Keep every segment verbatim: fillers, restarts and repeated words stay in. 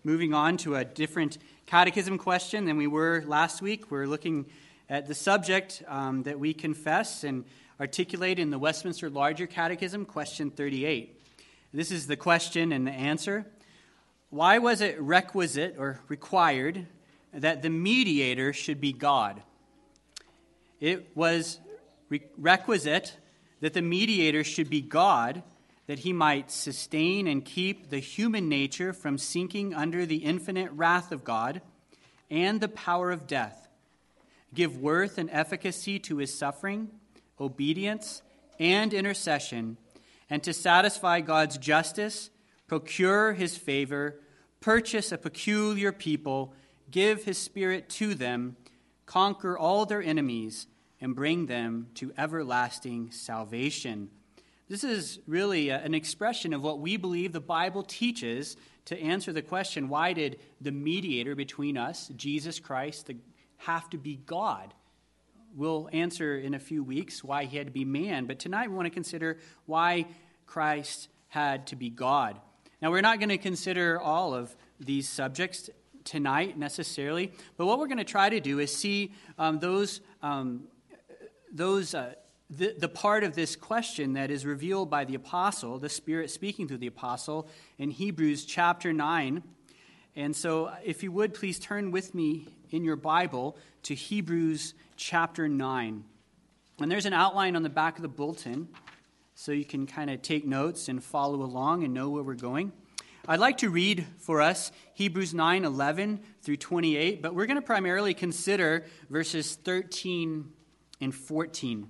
moving on to a different catechism question than we were last week. We're looking at the subject um, that we confess and articulate in the Westminster Larger Catechism, question thirty-eight. This is the question and the answer. Why was it requisite or required that the mediator should be God? It was re- requisite that the mediator should be God, that he might sustain and keep the human nature from sinking under the infinite wrath of God and the power of death, give worth and efficacy to his suffering, obedience, and intercession, and to satisfy God's justice, procure his favor, purchase a peculiar people, give his Spirit to them, conquer all their enemies, and bring them to everlasting salvation. This is really an expression of what we believe the Bible teaches to answer the question, why did the mediator between us, Jesus Christ, have to be God? We'll answer in a few weeks why he had to be man, but tonight we want to consider why Christ had to be God. Now, we're not going to consider all of these subjects tonight necessarily, but what we're going to try to do is see um, those, um, those uh, the, the part of this question that is revealed by the apostle, the Spirit speaking through the apostle, in Hebrews chapter nine. And so if you would, please turn with me in your Bible to Hebrews chapter nine. And there's an outline on the back of the bulletin, so you can kind of take notes and follow along and know where we're going. I'd like to read for us Hebrews nine eleven through twenty-eight, but we're going to primarily consider verses thirteen and fourteen.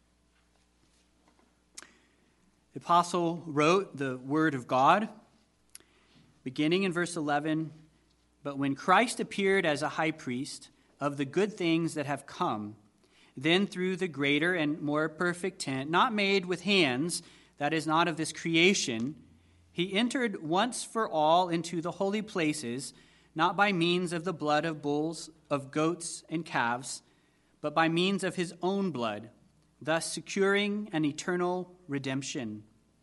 The apostle wrote the word of God, beginning in verse eleven, "But when Christ appeared as a high priest of the good things that have come, then through the greater and more perfect tent, not made with hands, that is not of this creation, he entered once for all into the holy places, not by means of the blood of bulls, of goats, and calves, but by means of his own blood, thus securing an eternal redemption.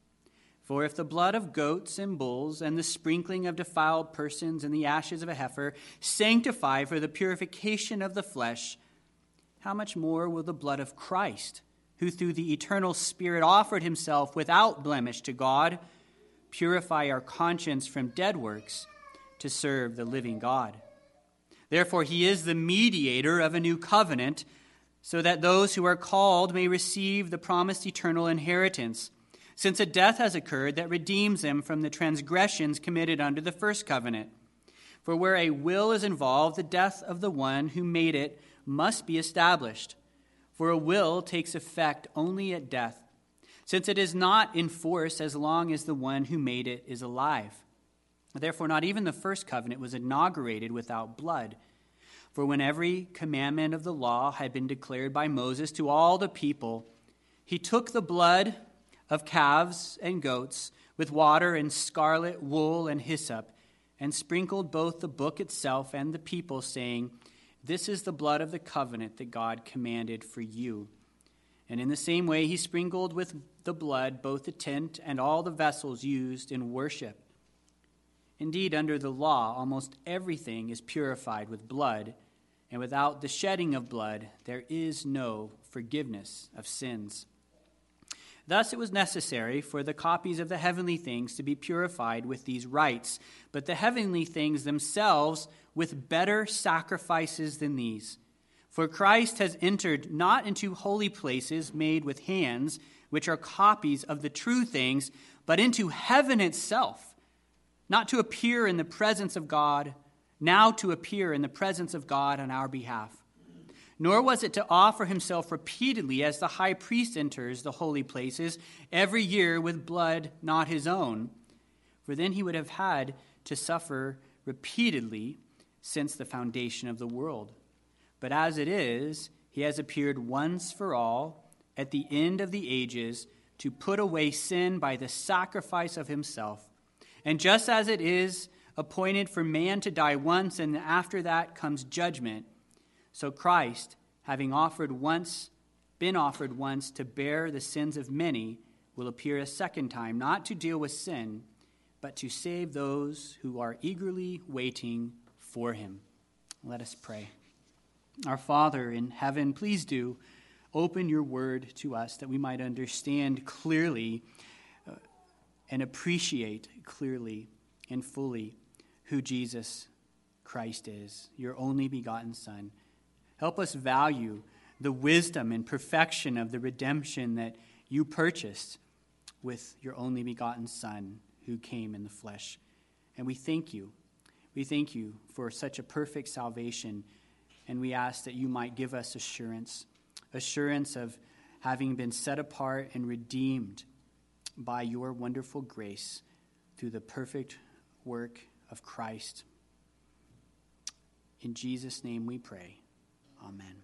For if the blood of goats and bulls and the sprinkling of defiled persons and the ashes of a heifer sanctify for the purification of the flesh, how much more will the blood of Christ, who through the eternal Spirit offered himself without blemish to God, purify our conscience from dead works to serve the living God? Therefore he is the mediator of a new covenant, so that those who are called may receive the promised eternal inheritance, since a death has occurred that redeems them from the transgressions committed under the first covenant. For where a will is involved, the death of the one who made it must be established. For a will takes effect only at death, since it is not in force as long as the one who made it is alive. Therefore, not even the first covenant was inaugurated without blood. For when every commandment of the law had been declared by Moses to all the people, he took the blood of calves and goats with water and scarlet wool and hyssop, and sprinkled both the book itself and the people, saying, This is the blood of the covenant that God commanded for you. And in the same way he sprinkled with the blood both the tent and all the vessels used in worship. Indeed, under the law, almost everything is purified with blood, and without the shedding of blood, there is no forgiveness of sins. Thus it was necessary for the copies of the heavenly things to be purified with these rites, but the heavenly things themselves with better sacrifices than these. For Christ has entered not into holy places made with hands, which are copies of the true things, but into heaven itself, not to appear in the presence of God, now to appear in the presence of God on our behalf. Nor was it to offer himself repeatedly as the high priest enters the holy places every year with blood not his own, for then he would have had to suffer repeatedly since the foundation of the world. But as it is, he has appeared once for all at the end of the ages to put away sin by the sacrifice of himself. And just as it is appointed for man to die once, and after that comes judgment, so Christ, having offered once, been offered once to bear the sins of many, will appear a second time, not to deal with sin, but to save those who are eagerly waiting for him. Let us pray. Our Father in heaven, please do open your word to us that we might understand clearly uh, and appreciate clearly and fully who Jesus Christ is, your only begotten Son. Help us value the wisdom and perfection of the redemption that you purchased with your only begotten Son who came in the flesh. And we thank you. We thank you for such a perfect salvation, and we ask that you might give us assurance, assurance of having been set apart and redeemed by your wonderful grace through the perfect work of Christ. In Jesus' name we pray. Amen.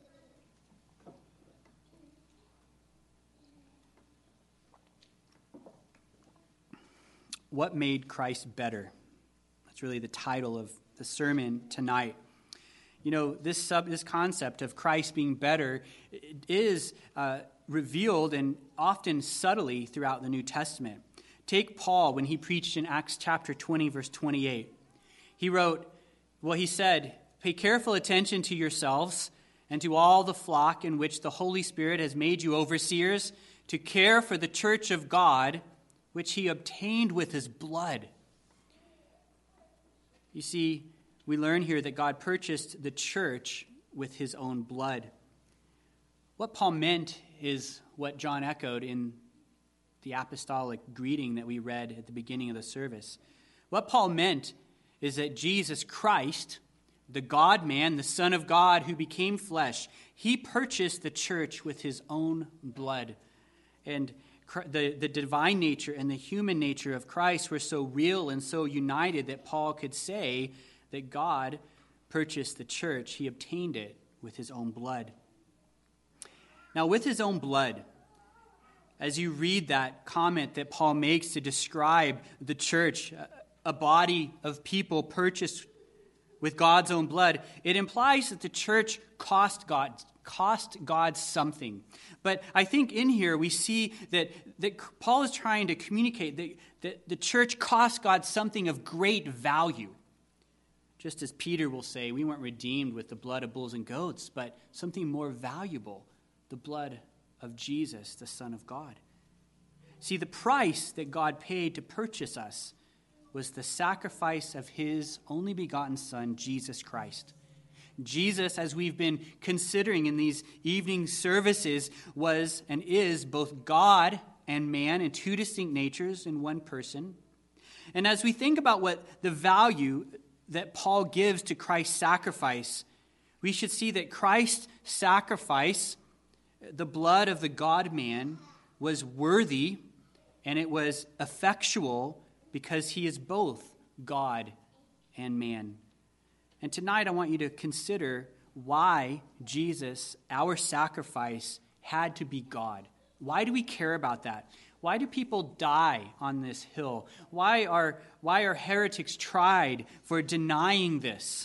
What made Christ better? That's really the title of the sermon tonight. You know, this sub, this concept of Christ being better is uh, revealed and often subtly throughout the New Testament. Take Paul when he preached in Acts chapter twenty, verse twenty-eight. He wrote, well, he said, "Pay careful attention to yourselves and to all the flock in which the Holy Spirit has made you overseers to care for the church of God, which he obtained with his blood." You see, we learn here that God purchased the church with his own blood. What Paul meant is what John echoed in the apostolic greeting that we read at the beginning of the service. What Paul meant is that Jesus Christ, the God-man, the Son of God who became flesh, he purchased the church with his own blood. And the, the divine nature and the human nature of Christ were so real and so united that Paul could say that God purchased the church. He obtained it with his own blood. Now, with his own blood, as you read that comment that Paul makes to describe the church, a body of people purchased with God's own blood, it implies that the church cost God cost God something. But I think in here we see that, that Paul is trying to communicate that, that the church cost God something of great value. Just as Peter will say, we weren't redeemed with the blood of bulls and goats, but something more valuable, the blood of Jesus, the Son of God. See, the price that God paid to purchase us was the sacrifice of his only begotten Son, Jesus Christ. Jesus, as we've been considering in these evening services, was and is both God and man in two distinct natures in one person. And as we think about what the value that Paul gives to Christ's sacrifice, we should see that Christ's sacrifice, the blood of the God-man, was worthy and it was effectual because he is both God and man. And tonight I want you to consider why Jesus, our sacrifice, had to be God. Why do we care about that? Why do people die on this hill? Why are, why are heretics tried for denying this?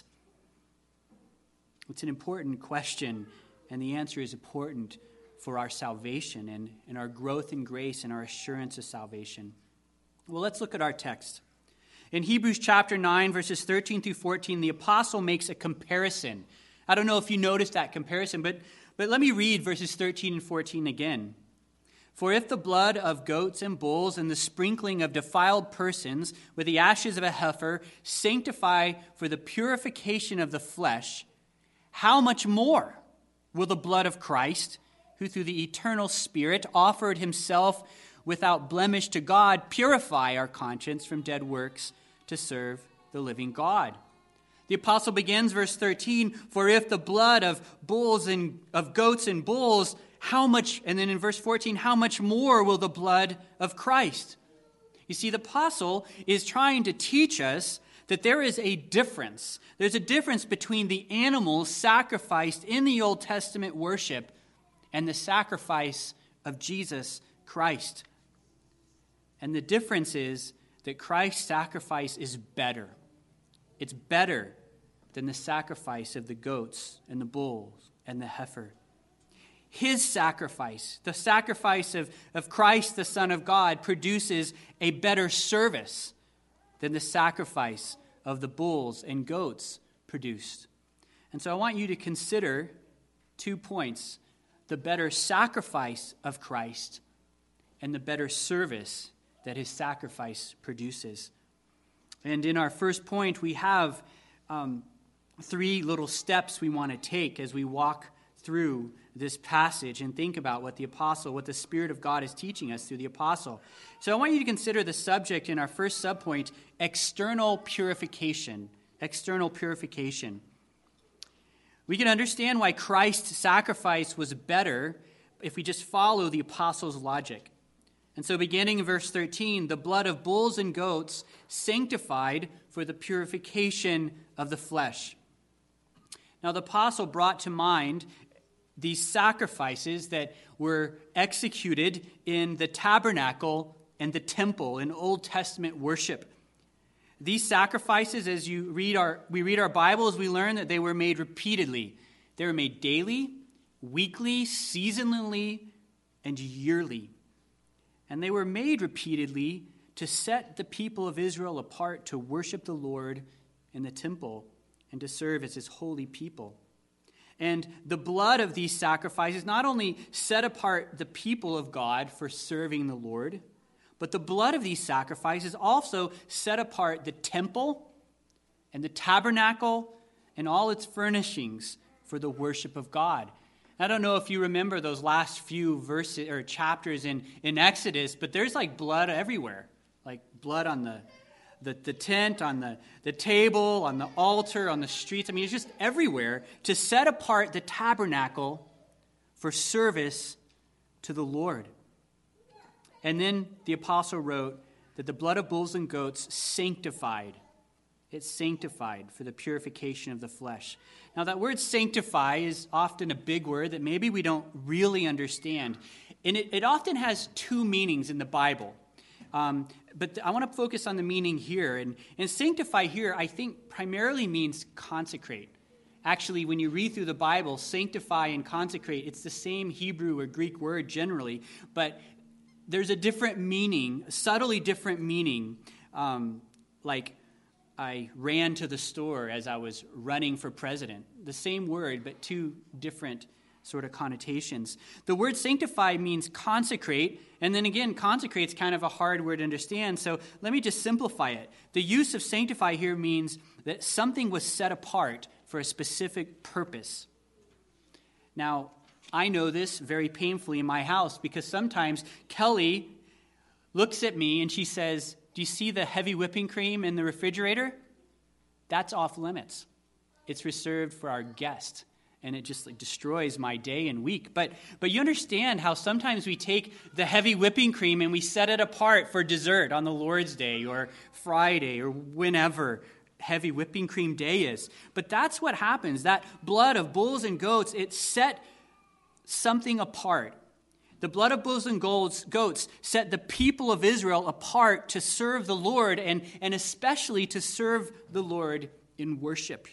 It's an important question, and the answer is important for our salvation and, and our growth in grace and our assurance of salvation. Well, let's look at our text. In Hebrews chapter nine, verses thirteen through fourteen, the apostle makes a comparison. I don't know if you noticed that comparison, but, but let me read verses thirteen and fourteen again. "For if the blood of goats and bulls and the sprinkling of defiled persons with the ashes of a heifer sanctify for the purification of the flesh, how much more will the blood of Christ, who through the eternal Spirit offered himself without blemish to God, purify our conscience from dead works to serve the living God?" The apostle begins verse thirteen, "For if the blood of bulls and of goats and bulls, how much," and then in verse fourteen, "how much more will the blood of Christ?" You see, the apostle is trying to teach us that there is a difference. There's a difference between the animals sacrificed in the Old Testament worship and the sacrifice of Jesus Christ. And the difference is that Christ's sacrifice is better. It's better than the sacrifice of the goats and the bulls and the heifer. His sacrifice, the sacrifice of, of Christ, the Son of God, produces a better service than the sacrifice of the bulls and goats produced. And so I want you to consider two points: the better sacrifice of Christ and the better service that his sacrifice produces. And in our first point, we have um, three little steps we want to take as we walk through this passage and think about what the apostle, what the Spirit of God is teaching us through the apostle. So I want you to consider the subject in our first subpoint, external purification. External purification. We can understand why Christ's sacrifice was better if we just follow the apostle's logic. And so beginning in verse thirteen, the blood of bulls and goats sanctified for the purification of the flesh. Now the apostle brought to mind these sacrifices that were executed in the tabernacle and the temple in Old Testament worship. These sacrifices, as you read our, we read our Bibles, we learn that they were made repeatedly. They were made daily, weekly, seasonally, and yearly. And they were made repeatedly to set the people of Israel apart to worship the Lord in the temple and to serve as his holy people. And the blood of these sacrifices not only set apart the people of God for serving the Lord, but the blood of these sacrifices also set apart the temple and the tabernacle and all its furnishings for the worship of God. I don't know if you remember those last few verses or chapters in, in Exodus, but there's like blood everywhere, like blood on the The, the tent, on the, the table, on the altar, on the streets. I mean, it's just everywhere to set apart the tabernacle for service to the Lord. And then the apostle wrote that the blood of bulls and goats sanctified. It's sanctified for the purification of the flesh. Now, that word sanctify is often a big word that maybe we don't really understand. And it, it often has two meanings in the Bible. Um, but I want to focus on the meaning here. And, and sanctify here, I think, primarily means consecrate. Actually, when you read through the Bible, sanctify and consecrate, it's the same Hebrew or Greek word generally, but there's a different meaning, a subtly different meaning. Um, like, I ran to the store as I was running for president. The same word, but two different sort of connotations. The word sanctify means consecrate, and then again, consecrate is kind of a hard word to understand, so let me just simplify it. The use of sanctify here means that something was set apart for a specific purpose. Now, I know this very painfully in my house because sometimes Kelly looks at me and she says, "Do you see the heavy whipping cream in the refrigerator? That's off limits. It's reserved for our guest." And it just like destroys my day and week. But but you understand how sometimes we take the heavy whipping cream and we set it apart for dessert on the Lord's Day or Friday or whenever heavy whipping cream day is. But that's what happens. That blood of bulls and goats, it set something apart. The blood of bulls and goats set the people of Israel apart to serve the Lord and, and especially to serve the Lord in worship.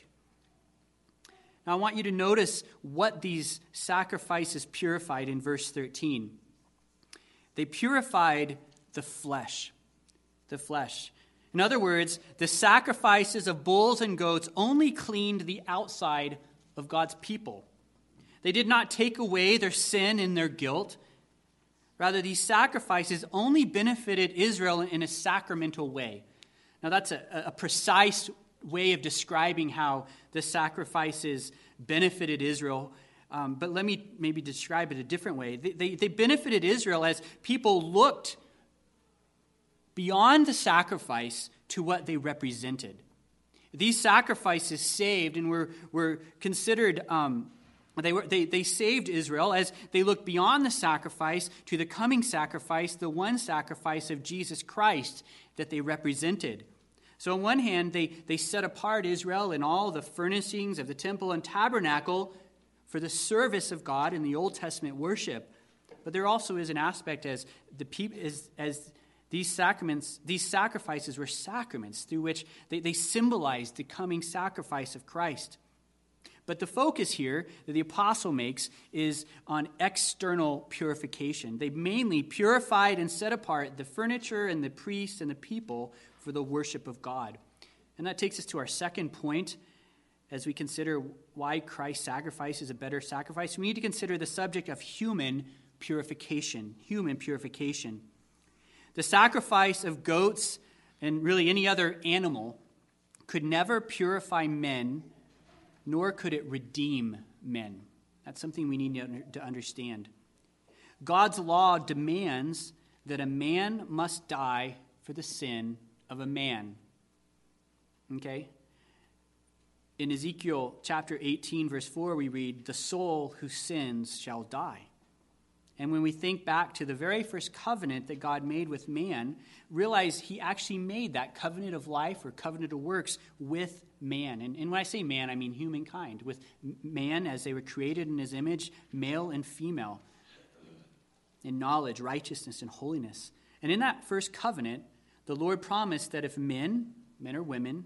Now, I want you to notice what these sacrifices purified in verse thirteen. They purified the flesh. The flesh. In other words, the sacrifices of bulls and goats only cleaned the outside of God's people. They did not take away their sin and their guilt. Rather, these sacrifices only benefited Israel in a sacramental way. Now, that's a, a precise way of describing how the sacrifices benefited Israel. Um, but let me maybe describe it a different way. They, they, they benefited Israel as people looked beyond the sacrifice to what they represented. These sacrifices saved and were, were considered, um, they, were, they, they saved Israel as they looked beyond the sacrifice to the coming sacrifice, the one sacrifice of Jesus Christ that they represented. So on one hand, they, they set apart Israel and all the furnishings of the temple and tabernacle for the service of God in the Old Testament worship. But there also is an aspect as the people as, as these sacraments, these sacrifices were sacraments through which they, they symbolized the coming sacrifice of Christ. But the focus here that the apostle makes is on external purification. They mainly purified and set apart the furniture and the priests and the people for the worship of God. And that takes us to our second point as we consider why Christ's sacrifice is a better sacrifice. We need to consider the subject of human purification. Human purification. The sacrifice of goats and really any other animal could never purify men, nor could it redeem men. That's something we need to understand. God's law demands that a man must die for the sin of a man. Okay? In Ezekiel chapter eighteen, verse four, we read, "The soul who sins shall die." And when we think back to the very first covenant that God made with man, realize he actually made that covenant of life or covenant of works with man. And, and when I say man, I mean humankind, with man as they were created in his image, male and female, in knowledge, righteousness, and holiness. And in that first covenant, the Lord promised that if men, men or women,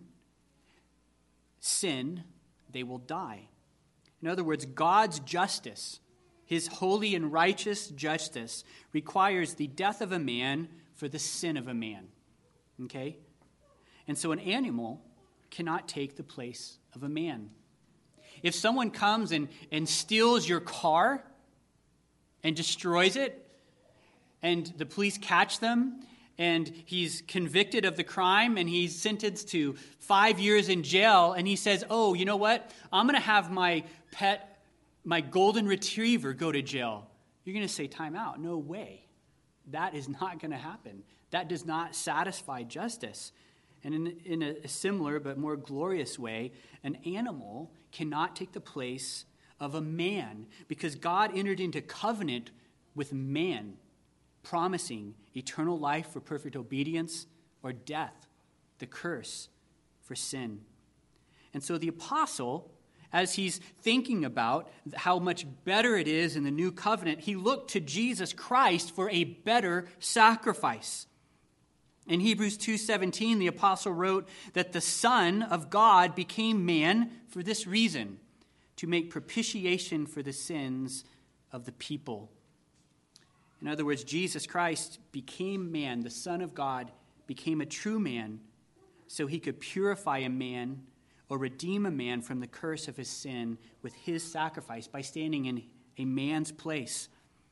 sin, they will die. In other words, God's justice, his holy and righteous justice, requires the death of a man for the sin of a man. Okay? And so an animal cannot take the place of a man. If someone comes and, and steals your car and destroys it, and the police catch them, and he's convicted of the crime, and he's sentenced to five years in jail, and he says, oh, you know what? I'm going to have my pet my golden retriever go to jail. You're going to say, time out. No way. That is not going to happen. That does not satisfy justice. And in, in a similar but more glorious way, an animal cannot take the place of a man because God entered into covenant with man, promising eternal life for perfect obedience or death, the curse for sin. And so the apostle, as he's thinking about how much better it is in the new covenant, he looked to Jesus Christ for a better sacrifice. In Hebrews two seventeen, the apostle wrote that the Son of God became man for this reason, to make propitiation for the sins of the people. In other words, Jesus Christ became man, the Son of God became a true man, so he could purify a man or redeem a man from the curse of his sin with his sacrifice by standing in a man's place.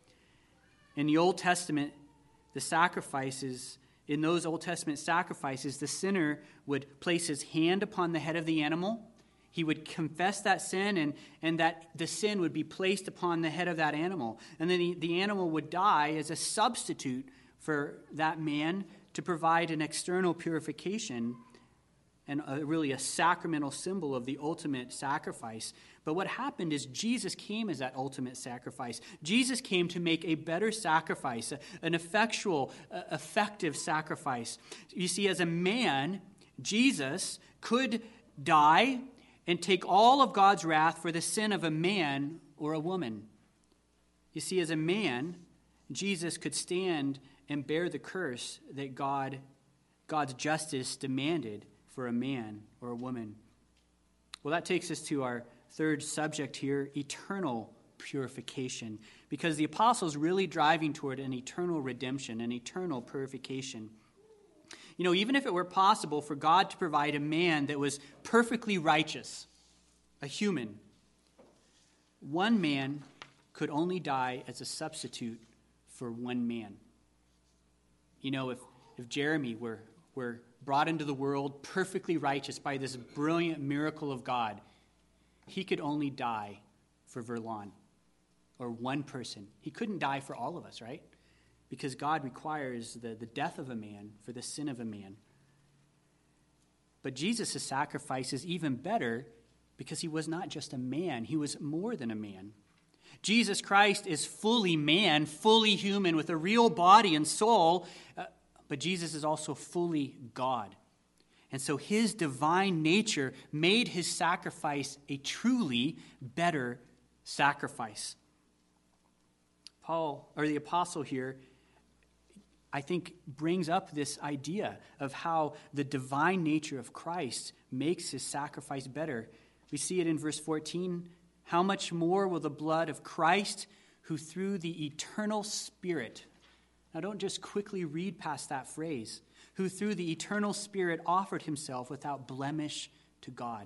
In the Old Testament, the sacrifices, in those Old Testament sacrifices, the sinner would place his hand upon the head of the animal. He would confess that sin, and, and that the sin would be placed upon the head of that animal. And then the, the animal would die as a substitute for that man to provide an external purification and a, really a sacramental symbol of the ultimate sacrifice. But what happened is Jesus came as that ultimate sacrifice. Jesus came to make a better sacrifice, a, an effectual, uh, effective sacrifice. You see, as a man, Jesus could die and take all of God's wrath for the sin of a man or a woman. You see, as a man, Jesus could stand and bear the curse that God, God's justice demanded for a man or a woman. Well, that takes us to our third subject here, eternal purification, because the apostle's really driving toward an eternal redemption, an eternal purification. You know, even if it were possible for God to provide a man that was perfectly righteous, a human, one man could only die as a substitute for one man. You know, if, if Jeremy were, were brought into the world perfectly righteous by this brilliant miracle of God, he could only die for Verlon, or one person. He couldn't die for all of us, right? Because God requires the, the death of a man for the sin of a man. But Jesus' sacrifice is even better because he was not just a man. He was more than a man. Jesus Christ is fully man, fully human, with a real body and soul, uh, but Jesus is also fully God. And so his divine nature made his sacrifice a truly better sacrifice. Paul, or the apostle here, I think brings up this idea of how the divine nature of Christ makes his sacrifice better. We see it in verse fourteen. How much more will the blood of Christ, who through the eternal Spirit, now don't just quickly read past that phrase, who through the eternal Spirit offered himself without blemish to God.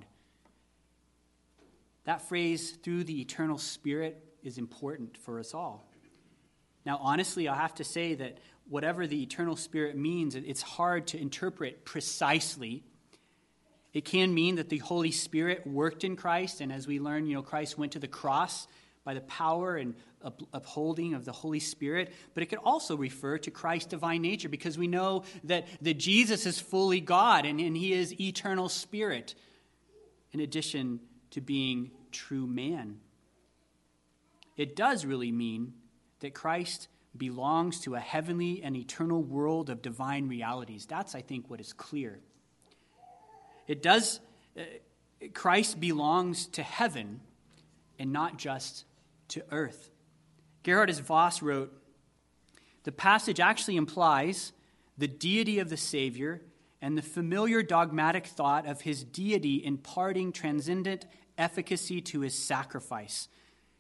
That phrase, through the eternal Spirit, is important for us all. Now, honestly, I have to say that whatever the eternal Spirit means, it's hard to interpret precisely. It can mean that the Holy Spirit worked in Christ, and as we learn, you know, Christ went to the cross by the power and upholding of the Holy Spirit. But it could also refer to Christ's divine nature, because we know that, that Jesus is fully God, and, and he is eternal Spirit, in addition to being true man. It does really mean that Christ belongs to a heavenly and eternal world of divine realities. That's, I think, what is clear. It does, uh, Christ belongs to heaven and not just to earth. Gerhardus Voss wrote, the passage actually implies the deity of the Savior and the familiar dogmatic thought of his deity imparting transcendent efficacy to his sacrifice.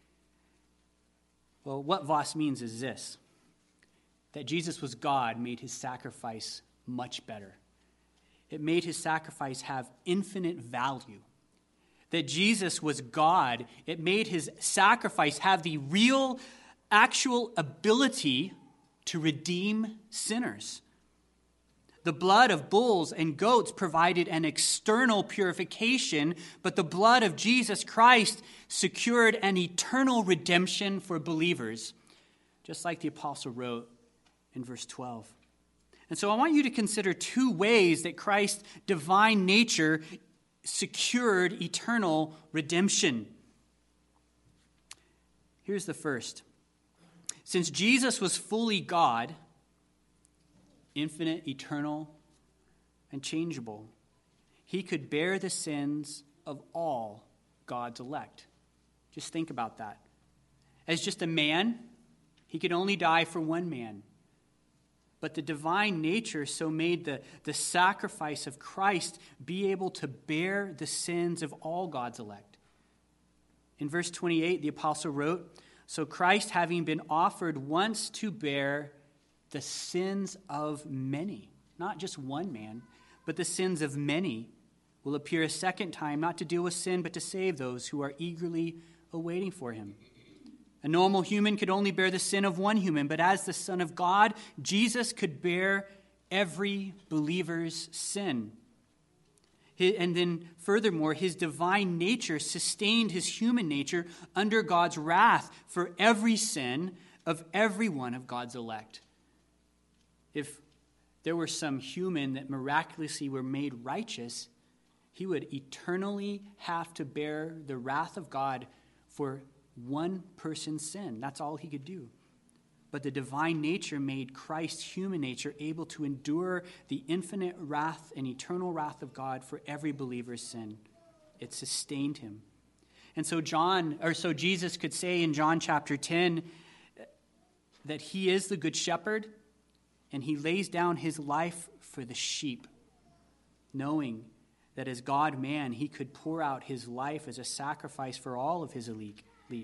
Well, what Voss means is this, that Jesus was God made his sacrifice much better. It made his sacrifice have infinite value. That Jesus was God, it made his sacrifice have the real, actual ability to redeem sinners. The blood of bulls and goats provided an external purification, but the blood of Jesus Christ secured an eternal redemption for believers, just like the apostle wrote in verse twelve. And so I want you to consider two ways that Christ's divine nature secured eternal redemption. Here's the first. Since Jesus was fully God, infinite, eternal, and changeable, he could bear the sins of all God's elect. Just think about that. As just a man, he could only die for one man. But the divine nature so made the, the sacrifice of Christ be able to bear the sins of all God's elect. In verse twenty-eight, the apostle wrote, so Christ, having been offered once to bear the sins of many, not just one man, but the sins of many, will appear a second time, not to deal with sin, but to save those who are eagerly awaiting for him. A normal human could only bear the sin of one human, but as the Son of God, Jesus could bear every believer's sin. And then furthermore, his divine nature sustained his human nature under God's wrath for every sin of every one of God's elect. If there were some human that miraculously were made righteous, he would eternally have to bear the wrath of God for one person's sin. That's all he could do. But the divine nature made Christ's human nature able to endure the infinite wrath and eternal wrath of God for every believer's sin. It sustained him. And so John, or so Jesus could say in John chapter ten that he is the good shepherd and he lays down his life for the sheep, knowing that as God-man, he could pour out his life as a sacrifice for all of his elite.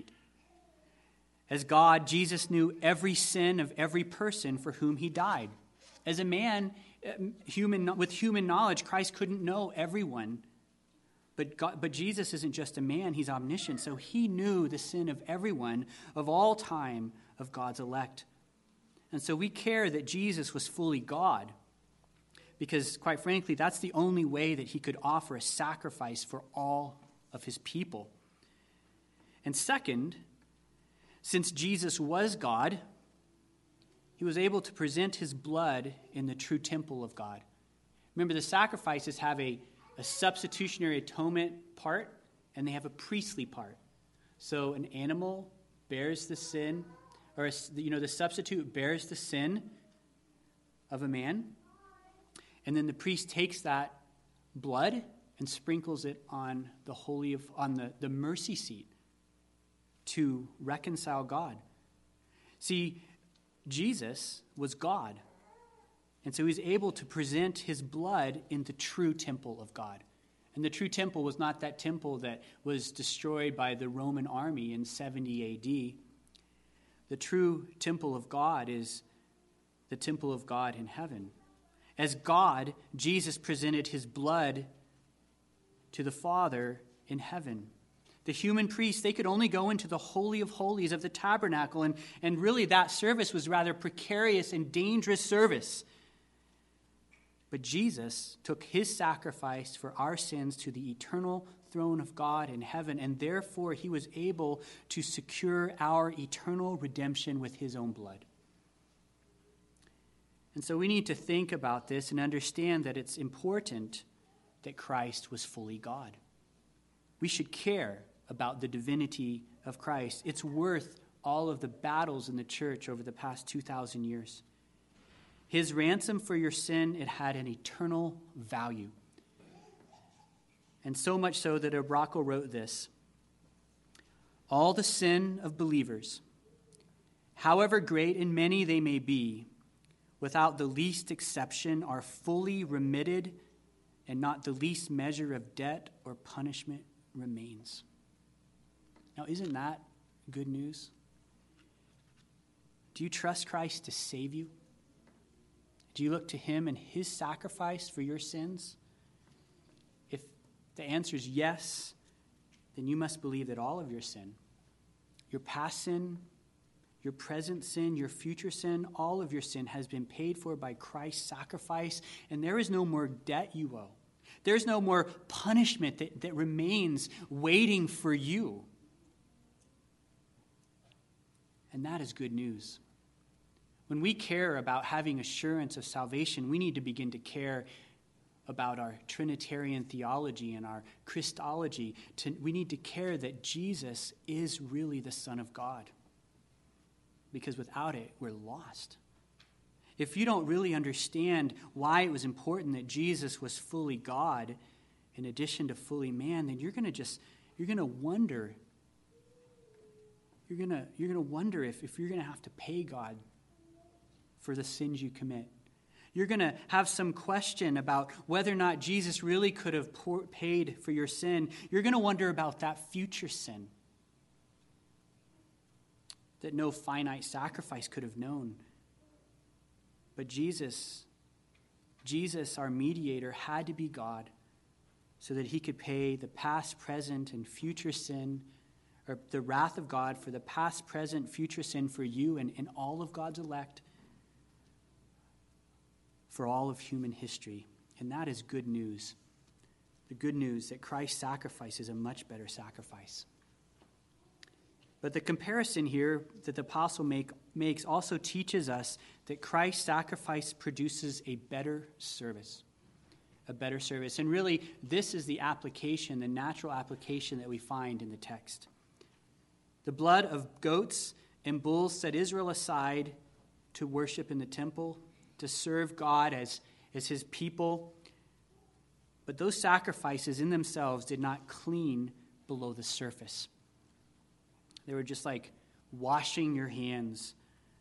As God, Jesus knew every sin of every person for whom he died. As a man, human with human knowledge, Christ couldn't know everyone. But God, but Jesus isn't just a man, he's omniscient. So he knew the sin of everyone of all time of God's elect. And so we care that Jesus was fully God, because quite frankly, that's the only way that he could offer a sacrifice for all of his people. And second, since Jesus was God, he was able to present his blood in the true temple of God. Remember, the sacrifices have a, a substitutionary atonement part, and they have a priestly part. So an animal bears the sin, or, you know, the substitute bears the sin of a man, and then the priest takes that blood and sprinkles it on the holy of, on the, the mercy seat to reconcile God. See, Jesus was God, and so he was able to present his blood in the true temple of God. And the true temple was not that temple that was destroyed by the Roman army in seventy A D. The true temple of God is the temple of God in heaven. As God, Jesus presented his blood to the Father in heaven. The human priests, they could only go into the Holy of Holies of the tabernacle, and, and really that service was rather precarious and dangerous service. But Jesus took his sacrifice for our sins to the eternal throne of God in heaven, and therefore he was able to secure our eternal redemption with his own blood. And so we need to think about this and understand that it's important that Christ was fully God. We should care about the divinity of Christ. It's worth all of the battles in the church over the past two thousand years. His ransom for your sin, it had an eternal value. And so much so that Obrako wrote this: all the sin of believers, however great and many they may be, without the least exception, are fully remitted, and not the least measure of debt or punishment remains. Now, isn't that good news? Do you trust Christ to save you? Do you look to him and his sacrifice for your sins? If the answer is yes, then you must believe that all of your sin, your past sin, your present sin, your future sin, all of your sin has been paid for by Christ's sacrifice, and there is no more debt you owe. There's no more punishment that, that remains waiting for you. And that is good news. When we care about having assurance of salvation, we need to begin to care about our Trinitarian theology and our Christology. To, we need to care that Jesus is really the Son of God. Because without it, we're lost. If you don't really understand why it was important that Jesus was fully God in addition to fully man, then you're going to just, you're going to wonder, you're going to, you're going to wonder if, if you're going to have to pay God for the sins you commit. You're going to have some question about whether or not Jesus really could have pour, paid for your sin. You're going to wonder about that future sin that no finite sacrifice could have known. But Jesus, Jesus, our mediator, had to be God so that he could pay the past, present, and future sin, or the wrath of God for the past, present, future sin for you and, and all of God's elect, for all of human history. And that is good news. The good news that Christ's sacrifice is a much better sacrifice. But the comparison here that the apostle make, makes also teaches us that Christ's sacrifice produces a better service. A better service. And really, this is the application, the natural application that we find in the text. The blood of goats and bulls set Israel aside to worship in the temple, to serve God as, as his people. But those sacrifices in themselves did not clean below the surface. They were just like washing your hands.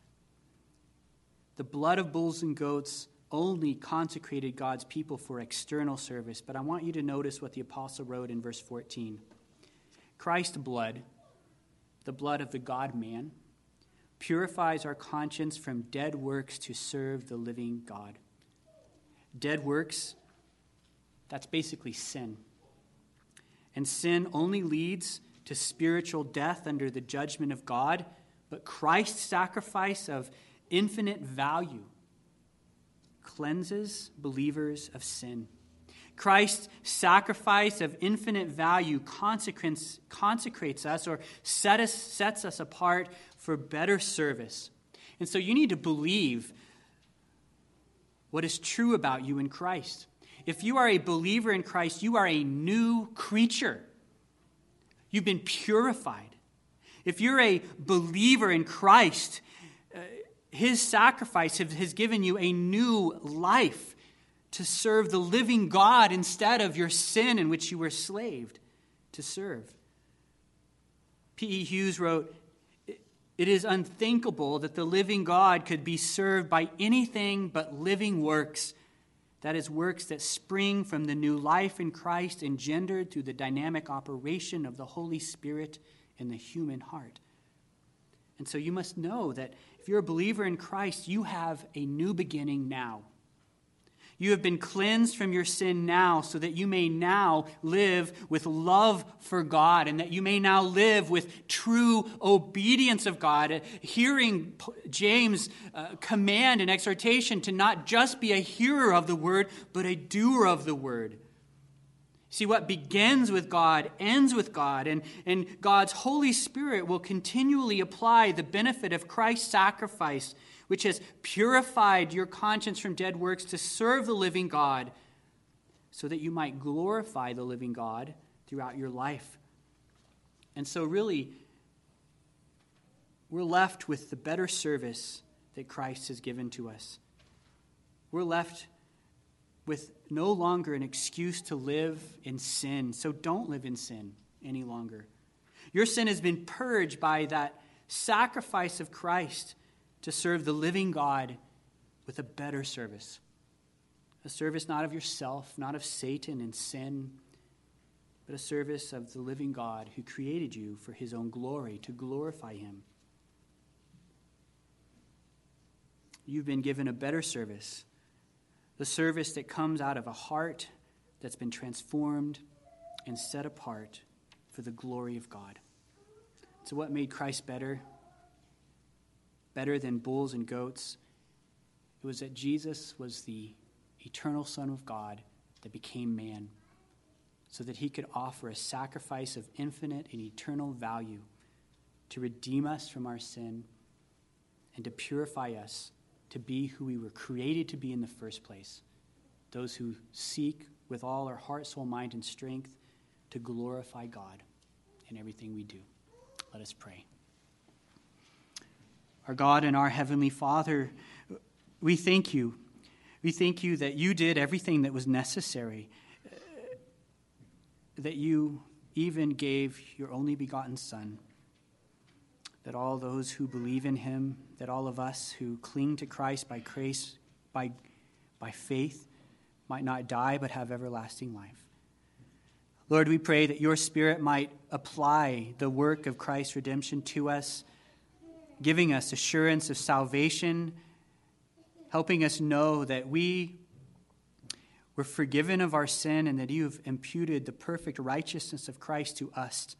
The blood of bulls and goats only consecrated God's people for external service. But I want you to notice what the apostle wrote in verse fourteen. Christ's blood, the blood of the God-man, purifies our conscience from dead works to serve the living God. Dead works, that's basically sin. And sin only leads to spiritual death under the judgment of God, but Christ's sacrifice of infinite value cleanses believers of sin. Christ's sacrifice of infinite value consecrates, consecrates us or set us, sets us apart for better service. And so you need to believe what is true about you in Christ. If you are a believer in Christ, you are a new creature. You've been purified. If you're a believer in Christ, uh, his sacrifice have, has given you a new life to serve the living God instead of your sin in which you were slaved to serve. P E Hughes wrote, "It is unthinkable that the living God could be served by anything but living works, that is, works that spring from the new life in Christ engendered through the dynamic operation of the Holy Spirit in the human heart." And so you must know that if you're a believer in Christ, you have a new beginning now. You have been cleansed from your sin now so that you may now live with love for God and that you may now live with true obedience of God, hearing James' uh, command and exhortation to not just be a hearer of the word, but a doer of the word. See, what begins with God ends with God, and, and God's Holy Spirit will continually apply the benefit of Christ's sacrifice, which has purified your conscience from dead works to serve the living God, so that you might glorify the living God throughout your life. And so really, we're left with the better service that Christ has given to us. We're left with no longer an excuse to live in sin. So don't live in sin any longer. Your sin has been purged by that sacrifice of Christ to serve the living God with a better service. A service not of yourself, not of Satan and sin, but a service of the living God who created you for his own glory, to glorify him. You've been given a better service. The service that comes out of a heart that's been transformed and set apart for the glory of God. So what made Christ better? Better than bulls and goats? It was that Jesus was the eternal Son of God that became man, so that he could offer a sacrifice of infinite and eternal value to redeem us from our sin and to purify us to be who we were created to be in the first place, those who seek with all our heart, soul, mind, and strength to glorify God in everything we do. Let us pray. Our God and our Heavenly Father, we thank you. We thank you that you did everything that was necessary, that you even gave your only begotten Son, that all those who believe in him, that all of us who cling to Christ by grace, by, by faith, might not die but have everlasting life. Lord, we pray that your Spirit might apply the work of Christ's redemption to us, giving us assurance of salvation, helping us know that we were forgiven of our sin and that you have imputed the perfect righteousness of Christ to us.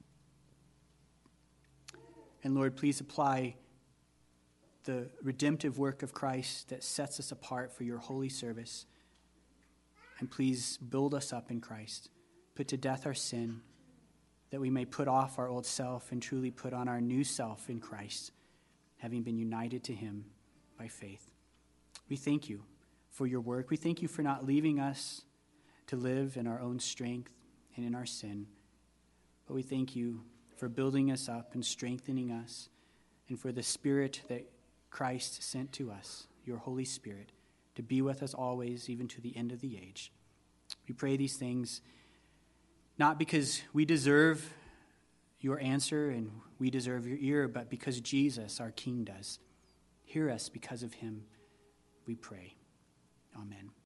And Lord, please apply the redemptive work of Christ that sets us apart for your holy service. And please build us up in Christ. Put to death our sin, that we may put off our old self and truly put on our new self in Christ, having been united to him by faith. We thank you for your work. We thank you for not leaving us to live in our own strength and in our sin. But we thank you for building us up and strengthening us, and for the Spirit that Christ sent to us, your Holy Spirit, to be with us always, even to the end of the age. We pray these things not because we deserve your answer and we deserve your ear, but because Jesus, our King, does. Hear us because of him, we pray. Amen.